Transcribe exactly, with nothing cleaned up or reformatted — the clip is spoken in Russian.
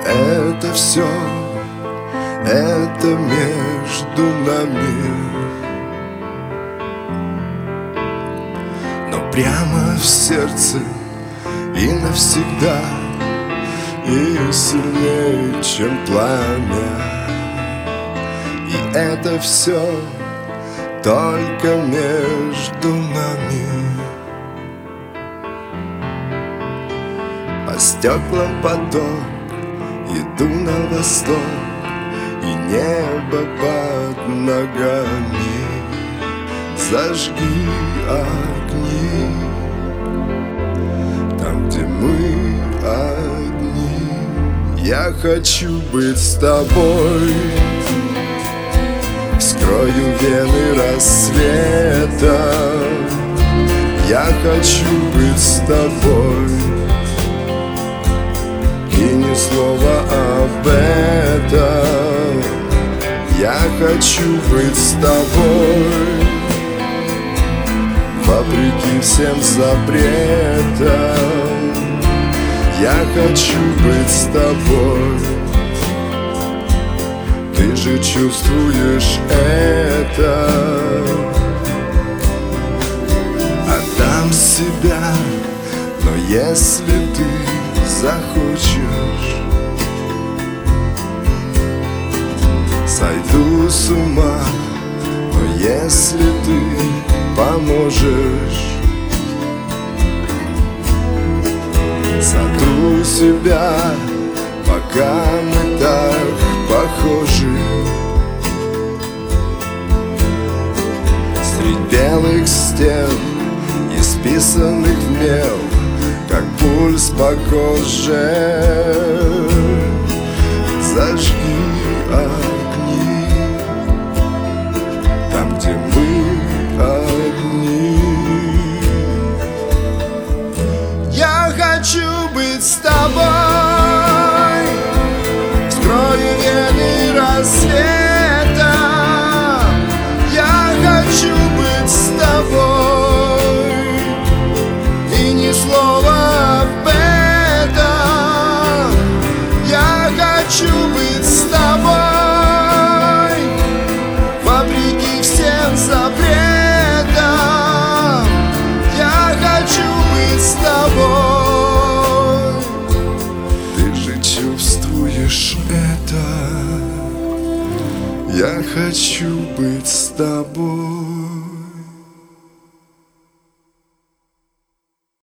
это все, это между нами. Но прямо в сердце и навсегда, и сильнее, чем пламя. И это все только между нами. По стеклам поток, иду на восток, и небо под ногами. Зажги огни там, где мы одни. Я хочу быть с тобой, скрою вены рассвета. Я хочу быть с тобой, и ни слова об этом. Я хочу быть с тобой, вопреки всем запретам. Я хочу быть с тобой, ты же чувствуешь это. Отдам себя, но если ты захочешь, сойду с ума, но если ты поможешь, сотру себя, пока мы так похожи. Средь белых стен, исписанных в мел, как пульс по коже. Зажги огни там, где мы одни. Я хочу быть с тобой, скрою вены рассвета. Я хочу быть с тобой, и ни слова об этом. Я хочу быть с тобой, вопреки всем запретам. Я хочу быть с тобой, ты же чувствуешь это. Я хочу быть с тобой.